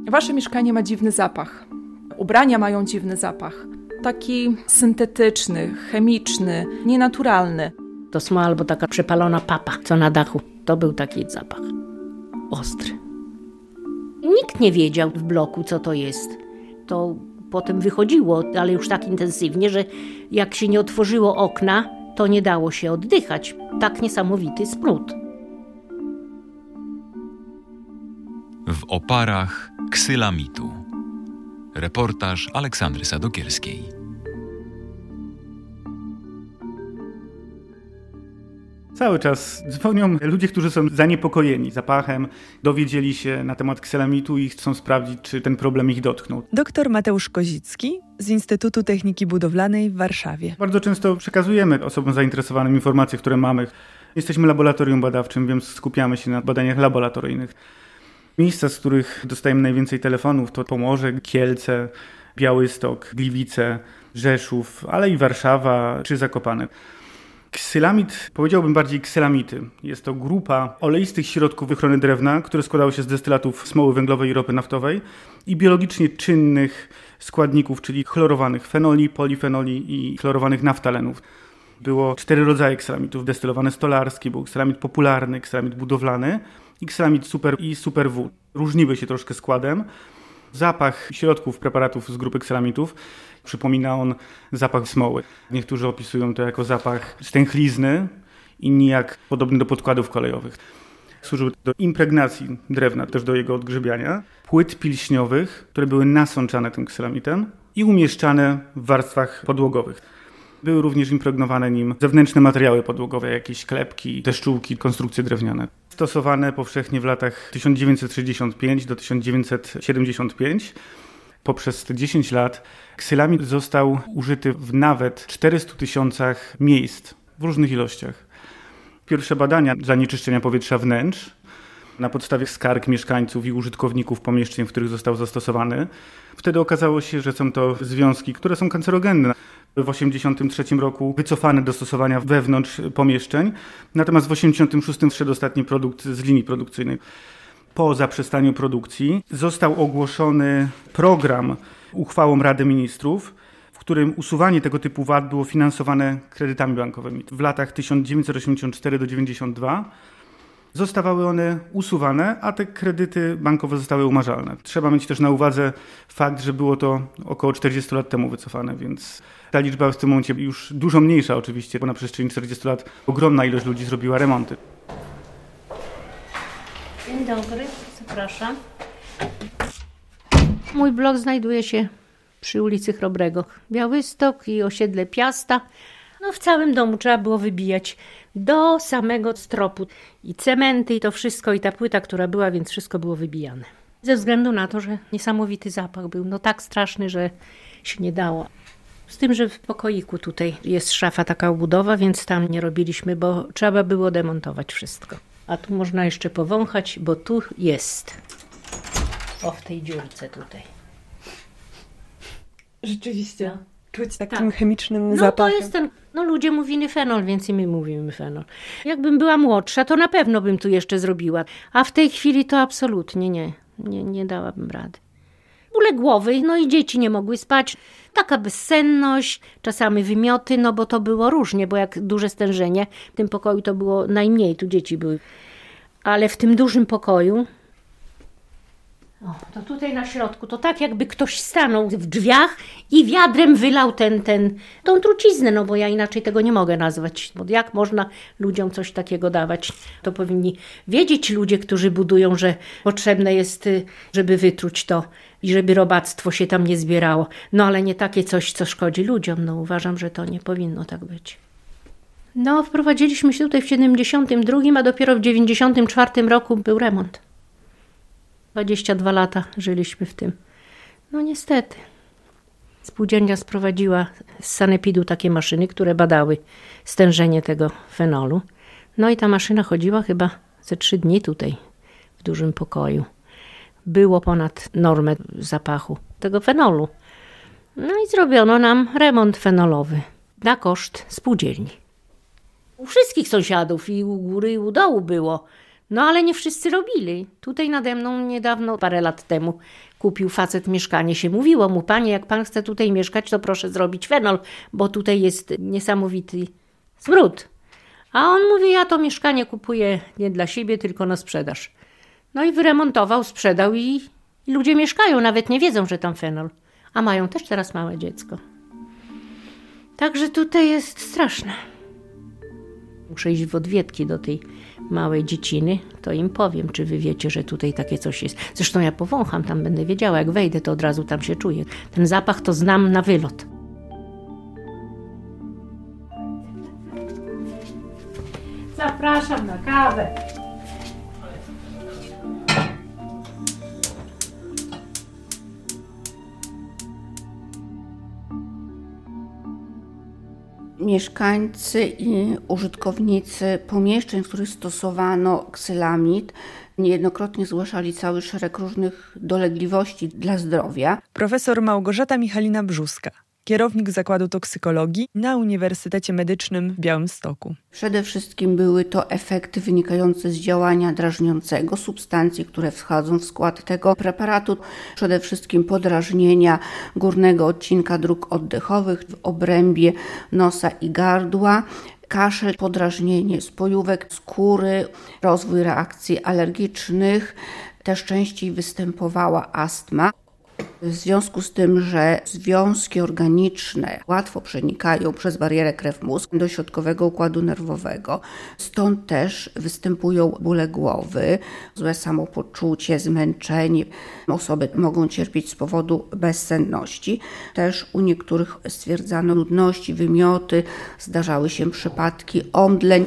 Wasze mieszkanie ma dziwny zapach. Ubrania mają dziwny zapach. Taki syntetyczny, chemiczny, nienaturalny. To sma albo taka przepalona papa, co na dachu. To był taki zapach. Ostry. Nikt nie wiedział w bloku, co to jest. To potem wychodziło, ale już tak intensywnie, że jak się nie otworzyło okna, to nie dało się oddychać. Tak niesamowity smród. W oparach ksylamitu. Reportaż Aleksandry Sadokierskiej. Cały czas dzwonią ludzie, którzy są zaniepokojeni zapachem, dowiedzieli się na temat kselamitu i chcą sprawdzić, czy ten problem ich dotknął. Dr Mateusz Kozicki z Instytutu Techniki Budowlanej w Warszawie. Bardzo często przekazujemy osobom zainteresowanym informacje, które mamy. Jesteśmy laboratorium badawczym, więc skupiamy się na badaniach laboratoryjnych. Miejsca, z których dostajemy najwięcej telefonów, to Pomorze, Kielce, Białystok, Gliwice, Rzeszów, ale i Warszawa czy Zakopane. Ksylamid, powiedziałbym bardziej ksylamity. Jest to grupa oleistych środków ochrony drewna, które składały się z destylatów smoły węglowej i ropy naftowej i biologicznie czynnych składników, czyli chlorowanych fenoli, polifenoli i chlorowanych naftalenów. Było 4 rodzaje kselamitów. Destylowany stolarski, był kselamid popularny, kselamid budowlany i kselamid super i super W. Różniły się troszkę składem. Zapach środków, preparatów z grupy kselamitów przypomina on zapach smoły. Niektórzy opisują to jako zapach stęchlizny, inni jak podobny do podkładów kolejowych. Służył do impregnacji drewna, też do jego odgrzybiania. Płyt pilśniowych, które były nasączane tym kselamitem i umieszczane w warstwach podłogowych. Były również impregnowane nim zewnętrzne materiały podłogowe, jakieś klepki, deszczułki, konstrukcje drewniane. Stosowane powszechnie w latach 1965 do 1975. Poprzez te 10 lat ksylamid został użyty w nawet 400 000 miejsc w różnych ilościach. Pierwsze badania zanieczyszczenia powietrza wnętrz na podstawie skarg mieszkańców i użytkowników pomieszczeń, w których został zastosowany. Wtedy okazało się, że są to związki, które są kancerogenne. W 1983 roku wycofane do stosowania wewnątrz pomieszczeń, natomiast w 1986 wszedł ostatni produkt z linii produkcyjnej. Po zaprzestaniu produkcji został ogłoszony program uchwałą Rady Ministrów, w którym usuwanie tego typu wad było finansowane kredytami bankowymi. W latach 1984 do 1992 zostawały one usuwane, a te kredyty bankowe zostały umarzalne. Trzeba mieć też na uwadze fakt, że było to około 40 lat temu wycofane, więc ta liczba w tym momencie już dużo mniejsza oczywiście, bo na przestrzeni 40 lat ogromna ilość ludzi zrobiła remonty. Dzień dobry, zapraszam. Mój blok znajduje się przy ulicy Chrobrego. Białystok i osiedle Piasta. No w całym domu trzeba było wybijać do samego stropu. I cementy, i to wszystko, i ta płyta, która była, więc wszystko było wybijane. Ze względu na to, że niesamowity zapach był, no tak straszny, że się nie dało. Z tym, że w pokoiku tutaj jest szafa, taka obudowa, więc tam nie robiliśmy, bo trzeba było demontować wszystko. A tu można jeszcze powąchać, bo tu jest. O, w tej dziurce tutaj. Rzeczywiście. No. Czuć takim chemicznym zapachem. zapachem. To jest ten, ludzie mówili fenol, więc i my mówimy fenol. Jakbym była młodsza, to na pewno bym tu jeszcze zrobiła. A w tej chwili to absolutnie nie dałabym rady. Bóle głowy, no i dzieci nie mogły spać. Taka bezsenność, czasami wymioty, no bo to było różnie, bo jak duże stężenie, w tym pokoju to było najmniej, tu dzieci były. Ale w tym dużym pokoju, to tutaj na środku, to tak jakby ktoś stanął w drzwiach i wiadrem wylał tą truciznę, no bo ja inaczej tego nie mogę nazwać. Bo jak można ludziom coś takiego dawać? To powinni wiedzieć ludzie, którzy budują, że potrzebne jest, żeby wytruć to i żeby robactwo się tam nie zbierało. No ale nie takie coś, co szkodzi ludziom. No uważam, że to nie powinno tak być. No wprowadziliśmy się tutaj w 72, a dopiero w 94 roku był remont. 22 lata żyliśmy w tym. No niestety. Spółdzielnia sprowadziła z sanepidu takie maszyny, które badały stężenie tego fenolu. No i ta maszyna chodziła chyba ze 3 dni tutaj w dużym pokoju. Było ponad normę zapachu tego fenolu. No i zrobiono nam remont fenolowy na koszt spółdzielni. U wszystkich sąsiadów i u góry i u dołu było. No ale nie wszyscy robili. Tutaj nade mną niedawno, parę lat temu, kupił facet mieszkanie. Się mówiło mu: panie, jak pan chce tutaj mieszkać, to proszę zrobić fenol, bo tutaj jest niesamowity smród. A on mówi: ja to mieszkanie kupuję nie dla siebie, tylko na sprzedaż. No i wyremontował, sprzedał i ludzie mieszkają, nawet nie wiedzą, że tam fenol. A mają też teraz małe dziecko. Także tutaj jest straszne. Muszę iść w odwiedki do tej małej dzieciny, to im powiem, czy wy wiecie, że tutaj takie coś jest. Zresztą ja powącham, tam będę wiedziała, jak wejdę, to od razu tam się czuję. Ten zapach to znam na wylot. Zapraszam na kawę. Mieszkańcy i użytkownicy pomieszczeń, w których stosowano ksylamid, niejednokrotnie zgłaszali cały szereg różnych dolegliwości dla zdrowia. Profesor Małgorzata Michalina-Brzuska, kierownik Zakładu Toksykologii na Uniwersytecie Medycznym w Białymstoku. Przede wszystkim były to efekty wynikające z działania drażniącego substancji, które wchodzą w skład tego preparatu. Przede wszystkim podrażnienia górnego odcinka dróg oddechowych w obrębie nosa i gardła, kaszel, podrażnienie spojówek skóry, rozwój reakcji alergicznych. Też częściej występowała astma. W związku z tym, że związki organiczne łatwo przenikają przez barierę krew-mózg do środkowego układu nerwowego, stąd też występują bóle głowy, złe samopoczucie, zmęczenie. Osoby mogą cierpieć z powodu bezsenności. Też u niektórych stwierdzano nudności, wymioty, zdarzały się przypadki omdleń.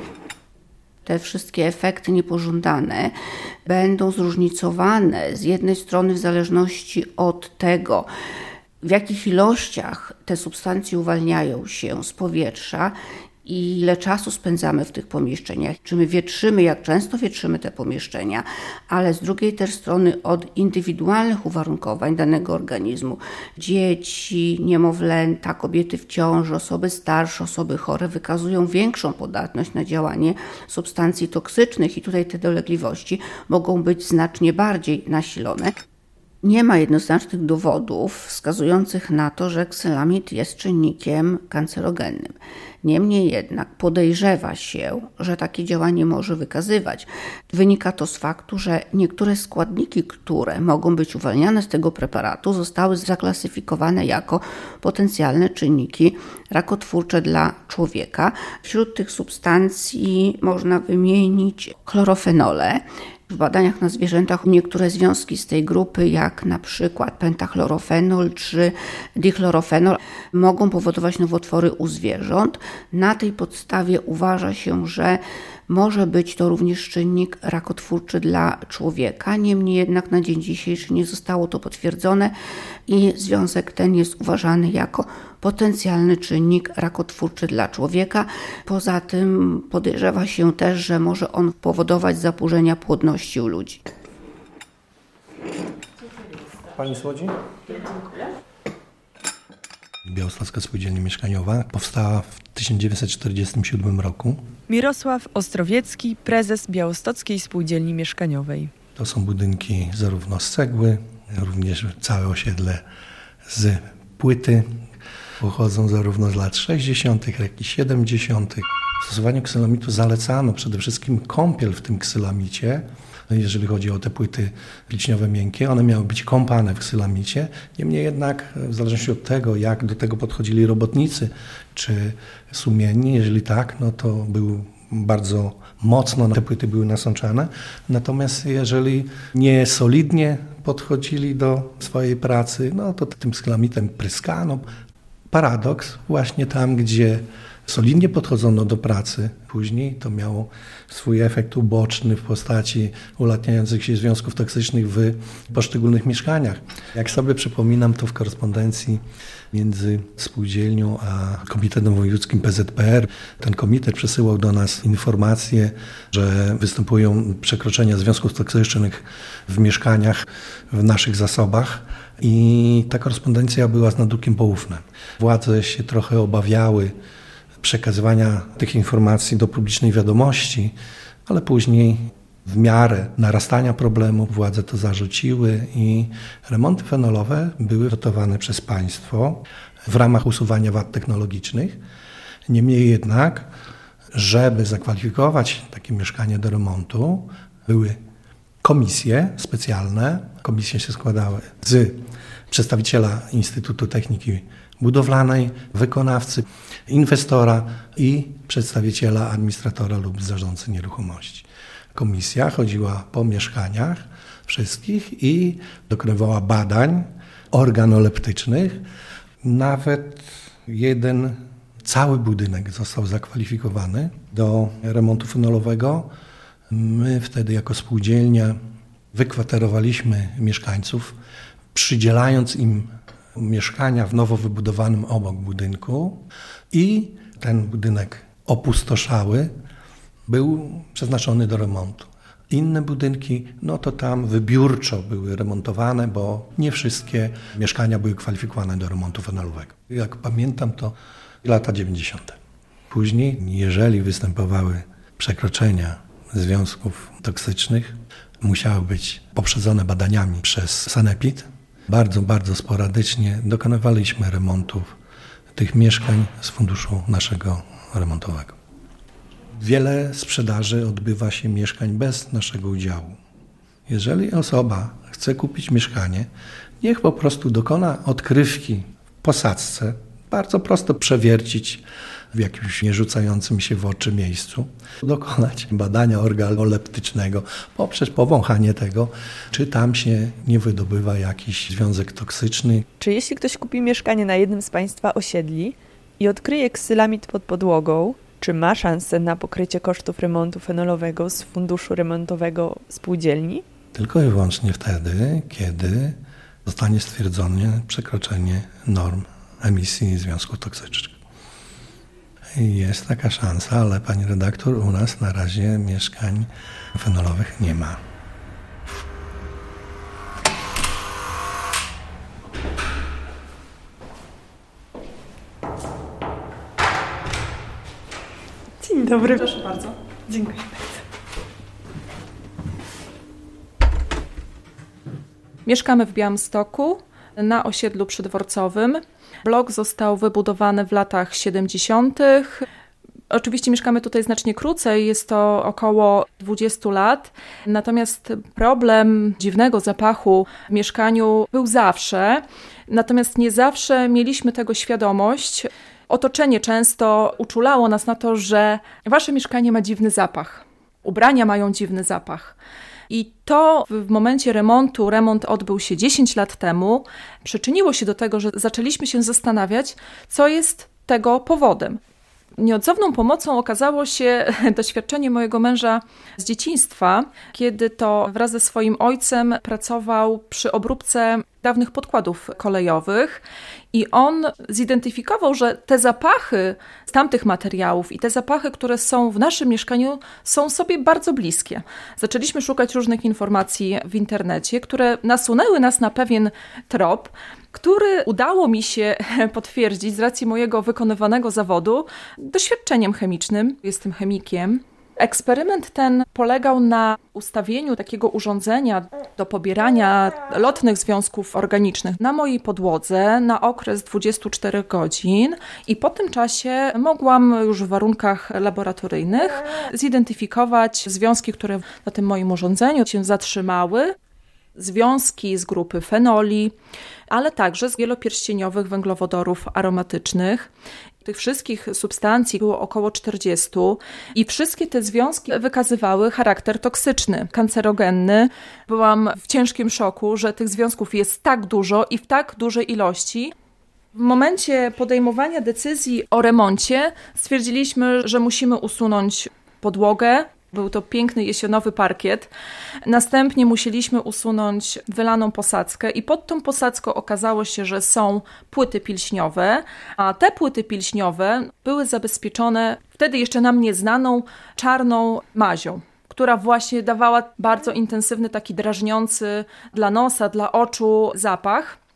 Te wszystkie efekty niepożądane będą zróżnicowane z jednej strony w zależności od tego, w jakich ilościach te substancje uwalniają się z powietrza i ile czasu spędzamy w tych pomieszczeniach, czy my wietrzymy, jak często wietrzymy te pomieszczenia, ale z drugiej też strony od indywidualnych uwarunkowań danego organizmu. Dzieci, niemowlęta, kobiety w ciąży, osoby starsze, osoby chore wykazują większą podatność na działanie substancji toksycznych i tutaj te dolegliwości mogą być znacznie bardziej nasilone. Nie ma jednoznacznych dowodów wskazujących na to, że ksylamid jest czynnikiem kancerogennym. Niemniej jednak podejrzewa się, że takie działanie może wykazywać. Wynika to z faktu, że niektóre składniki, które mogą być uwalniane z tego preparatu, zostały zaklasyfikowane jako potencjalne czynniki rakotwórcze dla człowieka. Wśród tych substancji można wymienić chlorofenole. W badaniach na zwierzętach niektóre związki z tej grupy, jak na przykład pentachlorofenol czy dichlorofenol, mogą powodować nowotwory u zwierząt. Na tej podstawie uważa się, że może być to również czynnik rakotwórczy dla człowieka. Niemniej jednak na dzień dzisiejszy nie zostało to potwierdzone i związek ten jest uważany jako potencjalny czynnik rakotwórczy dla człowieka. Poza tym podejrzewa się też, że może on powodować zaburzenia płodności u ludzi. Pani z Łodzi? Białostocka Spółdzielnia Mieszkaniowa powstała w 1947 roku. Mirosław Ostrowiecki, prezes Białostockiej Spółdzielni Mieszkaniowej. To są budynki zarówno z cegły, również całe osiedle z płyty. Pochodzą zarówno z lat 60., jak i 70. W stosowaniu ksylamitu zalecano przede wszystkim kąpiel w tym ksylamicie. Jeżeli chodzi o te płyty liśniowe miękkie, one miały być kąpane w ksylamicie. Niemniej jednak, w zależności od tego, jak do tego podchodzili robotnicy czy sumienni, jeżeli tak, no to był bardzo mocno te płyty były nasączane. Natomiast jeżeli nie solidnie podchodzili do swojej pracy, no to tym ksylamitem pryskano. Paradoks, właśnie tam, gdzie solidnie podchodzono do pracy później, to miało swój efekt uboczny w postaci ulatniających się związków toksycznych w poszczególnych mieszkaniach. Jak sobie przypominam, to w korespondencji między spółdzielnią a Komitetem Wojewódzkim PZPR, ten komitet przesyłał do nas informacje, że występują przekroczenia związków toksycznych w mieszkaniach, w naszych zasobach. I ta korespondencja była z nadrukiem poufnym. Władze się trochę obawiały przekazywania tych informacji do publicznej wiadomości, ale później W miarę narastania problemu władze to zarzuciły i remonty fenolowe były dotowane przez państwo w ramach usuwania wad technologicznych. Niemniej jednak, żeby zakwalifikować takie mieszkanie do remontu, były komisje specjalne. Komisje się składały z przedstawiciela Instytutu Techniki Budowlanej, wykonawcy, inwestora i przedstawiciela administratora lub zarządcy nieruchomości. Komisja chodziła po mieszkaniach wszystkich i dokonywała badań organoleptycznych. Nawet jeden cały budynek został zakwalifikowany do remontu fenolowego. My wtedy jako spółdzielnia wykwaterowaliśmy mieszkańców, przydzielając im mieszkania w nowo wybudowanym obok budynku i ten budynek opustoszały był przeznaczony do remontu. Inne budynki, no to tam wybiórczo były remontowane, bo nie wszystkie mieszkania były kwalifikowane do remontu fenolowego. Jak pamiętam, to lata 90. Później, jeżeli występowały przekroczenia związków toksycznych, musiały być poprzedzone badaniami przez sanepid. Bardzo sporadycznie dokonywaliśmy remontów tych mieszkań z funduszu naszego remontowego. Wiele sprzedaży odbywa się mieszkań bez naszego udziału. Jeżeli osoba chce kupić mieszkanie, niech po prostu dokona odkrywki w posadzce, bardzo prosto przewiercić w jakimś nierzucającym się w oczy miejscu, dokonać badania organoleptycznego poprzez powąchanie tego, czy tam się nie wydobywa jakiś związek toksyczny. Czy jeśli ktoś kupi mieszkanie na jednym z Państwa osiedli i odkryje ksylamid pod podłogą, czy ma szansę na pokrycie kosztów remontu fenolowego z funduszu remontowego spółdzielni? Tylko i wyłącznie wtedy, kiedy zostanie stwierdzone przekroczenie norm emisji związków toksycznych. Jest taka szansa, ale pani redaktor, u nas na razie mieszkań fenolowych nie ma. Dzień dobry. Proszę bardzo. Dziękuję bardzo. Mieszkamy w Białymstoku na osiedlu przydworcowym. Blok został wybudowany w latach 70. Oczywiście mieszkamy tutaj znacznie krócej, jest to około 20 lat. Natomiast problem dziwnego zapachu w mieszkaniu był zawsze. Natomiast nie zawsze mieliśmy tego świadomość. Otoczenie często uczulało nas na to, że wasze mieszkanie ma dziwny zapach. Ubrania mają dziwny zapach. I to w momencie remontu, remont odbył się 10 lat temu, przyczyniło się do tego, że zaczęliśmy się zastanawiać, co jest tego powodem. Nieodzowną pomocą okazało się doświadczenie mojego męża z dzieciństwa, kiedy to wraz ze swoim ojcem pracował przy obróbce dawnych podkładów kolejowych i on zidentyfikował, że te zapachy z tamtych materiałów i te zapachy, które są w naszym mieszkaniu, są sobie bardzo bliskie. Zaczęliśmy szukać różnych informacji w internecie, które nasunęły nas na pewien trop, który udało mi się potwierdzić z racji mojego wykonywanego zawodu doświadczeniem chemicznym. Jestem chemikiem. Eksperyment ten polegał na ustawieniu takiego urządzenia do pobierania lotnych związków organicznych na mojej podłodze na okres 24 godzin i po tym czasie mogłam już w warunkach laboratoryjnych zidentyfikować związki, które na tym moim urządzeniu się zatrzymały. Związki z grupy fenoli, ale także z wielopierścieniowych węglowodorów aromatycznych. Tych wszystkich substancji było około 40 i wszystkie te związki wykazywały charakter toksyczny, kancerogenny. Byłam w ciężkim szoku, że tych związków jest tak dużo i w tak dużej ilości. W momencie podejmowania decyzji o remoncie stwierdziliśmy, że musimy usunąć podłogę. Był to piękny jesionowy parkiet. Następnie musieliśmy usunąć wylaną posadzkę i pod tą posadzką okazało się, że są płyty pilśniowe, a te płyty pilśniowe były zabezpieczone wtedy jeszcze nam nieznaną czarną mazią, która właśnie dawała bardzo intensywny, taki drażniący dla nosa, dla oczu zapach.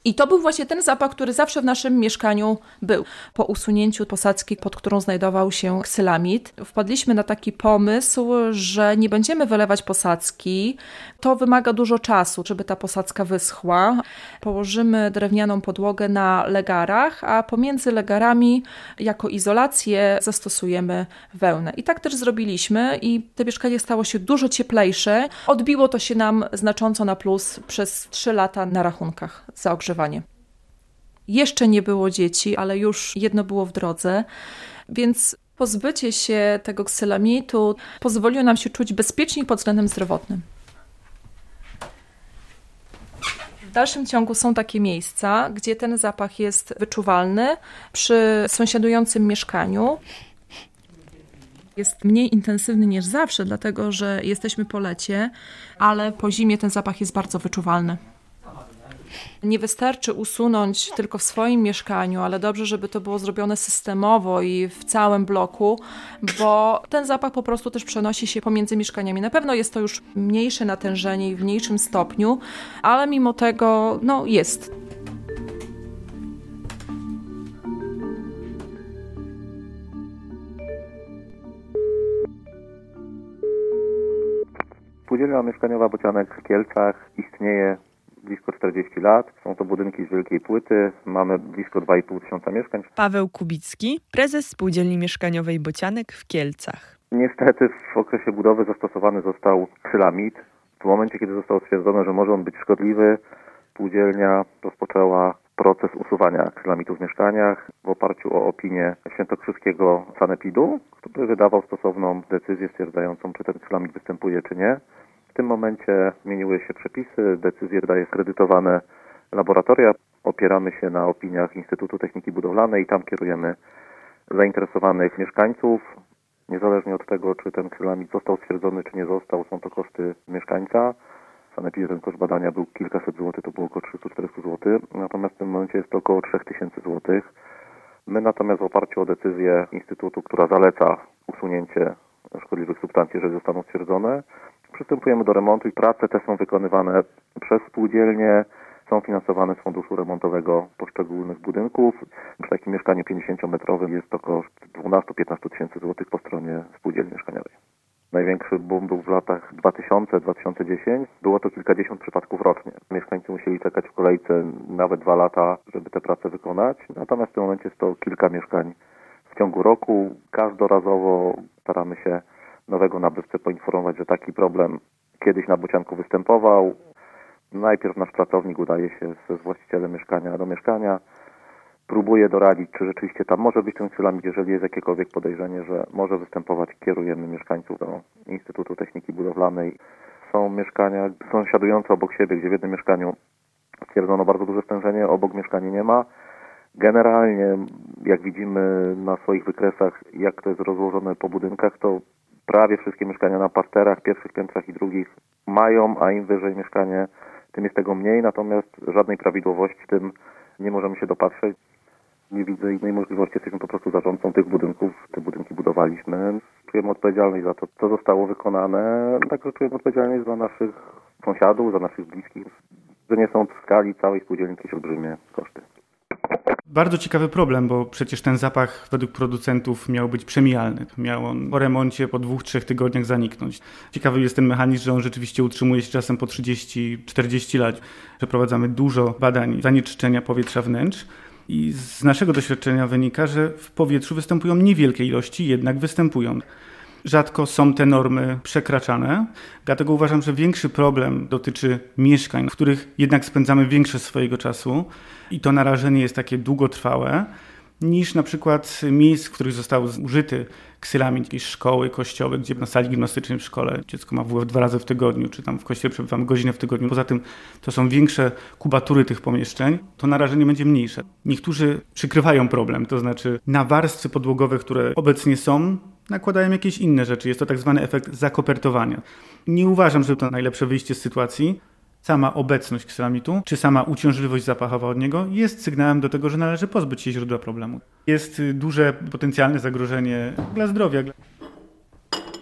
I to był właśnie ten zapach, który zawsze w naszym mieszkaniu był. Po usunięciu posadzki, pod którą znajdował się ksylamid, wpadliśmy na taki pomysł, że nie będziemy wylewać posadzki. To wymaga dużo czasu, żeby ta posadzka wyschła. Położymy drewnianą podłogę na legarach, a pomiędzy legarami jako izolację zastosujemy wełnę. I tak też zrobiliśmy i to mieszkanie stało się dużo cieplejsze. Odbiło to się nam znacząco na plus przez 3 lata na rachunkach za ogrzewanie. Jeszcze nie było dzieci, ale już jedno było w drodze, więc pozbycie się tego ksylamitu pozwoliło nam się czuć bezpieczniej pod względem zdrowotnym. W dalszym ciągu są takie miejsca, gdzie ten zapach jest wyczuwalny przy sąsiadującym mieszkaniu. Jest mniej intensywny niż zawsze, dlatego że jesteśmy po lecie, ale po zimie ten zapach jest bardzo wyczuwalny. Nie wystarczy usunąć tylko w swoim mieszkaniu, ale dobrze, żeby to było zrobione systemowo i w całym bloku, bo ten zapach po prostu też przenosi się pomiędzy mieszkaniami. Na pewno jest to już mniejsze natężenie i w mniejszym stopniu, ale mimo tego jest. Spółdzielnia mieszkaniowa Bocianek w Kielcach istnieje blisko 40 lat. Są to budynki z wielkiej płyty. Mamy blisko 2,5 tysiąca mieszkań. Paweł Kubicki, prezes Spółdzielni Mieszkaniowej Bocianek w Kielcach. Niestety w okresie budowy zastosowany został ksylamid. W momencie, kiedy zostało stwierdzone, że może on być szkodliwy, spółdzielnia rozpoczęła proces usuwania ksylamitu w mieszkaniach w oparciu o opinię świętokrzyskiego sanepidu, który wydawał stosowną decyzję stwierdzającą, czy ten ksylamid występuje, czy nie. W tym momencie zmieniły się przepisy, decyzje wydaje skredytowane laboratoria. Opieramy się na opiniach Instytutu Techniki Budowlanej i tam kierujemy zainteresowanych mieszkańców. Niezależnie od tego, czy ten ksylamid został stwierdzony, czy nie został, są to koszty mieszkańca. Sanepid, ten koszt badania był kilkaset złotych, to było około 300-400 zł, natomiast w tym momencie jest to około 3000 zł. My natomiast w oparciu o decyzję Instytutu, która zaleca usunięcie szkodliwych substancji, jeżeli zostaną stwierdzone, przystępujemy do remontu i prace te są wykonywane przez spółdzielnię, są finansowane z funduszu remontowego poszczególnych budynków. Przy takim mieszkaniu 50-metrowym jest to koszt 12-15 tysięcy złotych po stronie spółdzielni mieszkaniowej. Największy boom był w latach 2000-2010. Było to kilkadziesiąt przypadków rocznie. Mieszkańcy musieli czekać w kolejce nawet 2 lata, żeby te prace wykonać. Natomiast w tym momencie jest to kilka mieszkań w ciągu roku. Każdorazowo staramy się nowego nabywcę poinformować, że taki problem kiedyś na Bocianku występował. Najpierw nasz pracownik udaje się z właścicielem mieszkania do mieszkania. Próbuje doradzić, czy rzeczywiście tam może być ten ksylamid. Jeżeli jest jakiekolwiek podejrzenie, że może występować, kierujemy mieszkańców do Instytutu Techniki Budowlanej. Są mieszkania sąsiadujące obok siebie, gdzie w jednym mieszkaniu stwierdzono bardzo duże stężenie, obok mieszkania nie ma. Generalnie, jak widzimy na swoich wykresach, jak to jest rozłożone po budynkach, to prawie wszystkie mieszkania na parterach, pierwszych piętrach i drugich mają, a im wyżej mieszkanie, tym jest tego mniej. Natomiast żadnej prawidłowości w tym nie możemy się dopatrzeć. Nie widzę innej możliwości, jesteśmy po prostu zarządcą tych budynków. Te budynki budowaliśmy. Czujemy odpowiedzialność za to, co zostało wykonane. Także czujemy odpowiedzialność za naszych sąsiadów, za naszych bliskich. Że nie są w skali całej spółdzielni jakieś olbrzymie koszty. Bardzo ciekawy problem, bo przecież ten zapach według producentów miał być przemijalny. Miał on po remoncie po 2-3 tygodniach zaniknąć. Ciekawy jest ten mechanizm, że on rzeczywiście utrzymuje się czasem po 30-40 lat. Przeprowadzamy dużo badań zanieczyszczenia powietrza wnętrz i z naszego doświadczenia wynika, że w powietrzu występują niewielkie ilości, jednak występują. Rzadko są te normy przekraczane, dlatego uważam, że większy problem dotyczy mieszkań, w których jednak spędzamy większość swojego czasu i to narażenie jest takie długotrwałe, niż na przykład miejsc, w których został użyty ksylamid, jakieś szkoły, kościoły, gdzie na sali gimnastycznej w szkole dziecko ma WF 2 razy w tygodniu, czy tam w kościele przebywamy godzinę w tygodniu. Poza tym to są większe kubatury tych pomieszczeń, to narażenie będzie mniejsze. Niektórzy przykrywają problem, to znaczy na warstwy podłogowe, które obecnie są, nakładają jakieś inne rzeczy. Jest to tak zwany efekt zakopertowania. Nie uważam, że to najlepsze wyjście z sytuacji. Sama obecność ksylamidtu, czy sama uciążliwość zapachowa od niego jest sygnałem do tego, że należy pozbyć się źródła problemu. Jest duże potencjalne zagrożenie dla zdrowia.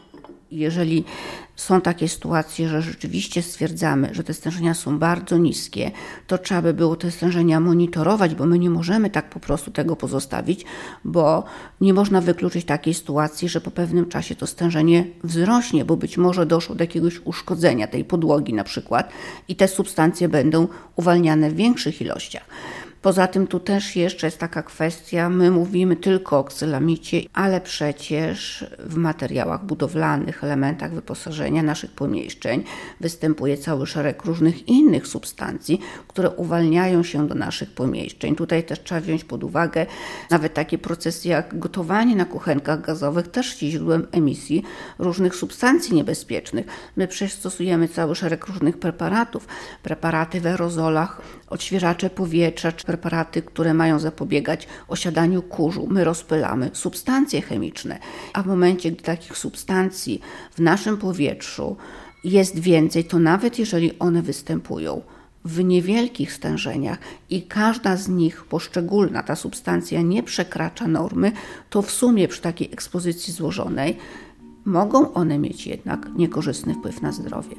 Jeżeli są takie sytuacje, że rzeczywiście stwierdzamy, że te stężenia są bardzo niskie, to trzeba by było te stężenia monitorować, bo my nie możemy tak po prostu tego pozostawić, bo nie można wykluczyć takiej sytuacji, że po pewnym czasie to stężenie wzrośnie, bo być może doszło do jakiegoś uszkodzenia tej podłogi na przykład i te substancje będą uwalniane w większych ilościach. Poza tym tu też jeszcze jest taka kwestia, my mówimy tylko o ksylamicie, ale przecież w materiałach budowlanych, elementach wyposażenia naszych pomieszczeń występuje cały szereg różnych innych substancji, które uwalniają się do naszych pomieszczeń. Tutaj też trzeba wziąć pod uwagę nawet takie procesy jak gotowanie na kuchenkach gazowych, też jest źródłem emisji różnych substancji niebezpiecznych. My przecież stosujemy cały szereg różnych preparatów, preparaty w aerozolach, odświeżacze powietrza, czy preparaty, które mają zapobiegać osiadaniu kurzu. My rozpylamy substancje chemiczne, a w momencie, gdy takich substancji w naszym powietrzu jest więcej, to nawet jeżeli one występują w niewielkich stężeniach i każda z nich, poszczególna ta substancja nie przekracza normy, to w sumie przy takiej ekspozycji złożonej mogą one mieć jednak niekorzystny wpływ na zdrowie.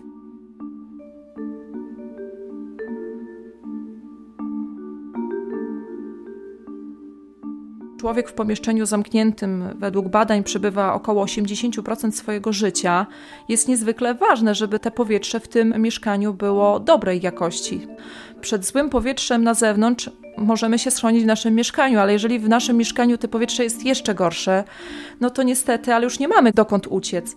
Człowiek w pomieszczeniu zamkniętym według badań przebywa około 80% swojego życia. Jest niezwykle ważne, żeby te powietrze w tym mieszkaniu było dobrej jakości. Przed złym powietrzem na zewnątrz możemy się schronić w naszym mieszkaniu, ale jeżeli w naszym mieszkaniu to powietrze jest jeszcze gorsze, no to niestety, ale już nie mamy dokąd uciec.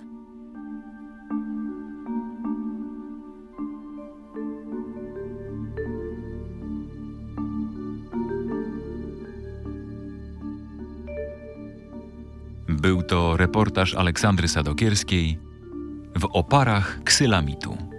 Był to reportaż Aleksandry Sadokierskiej w oparach ksylamitu.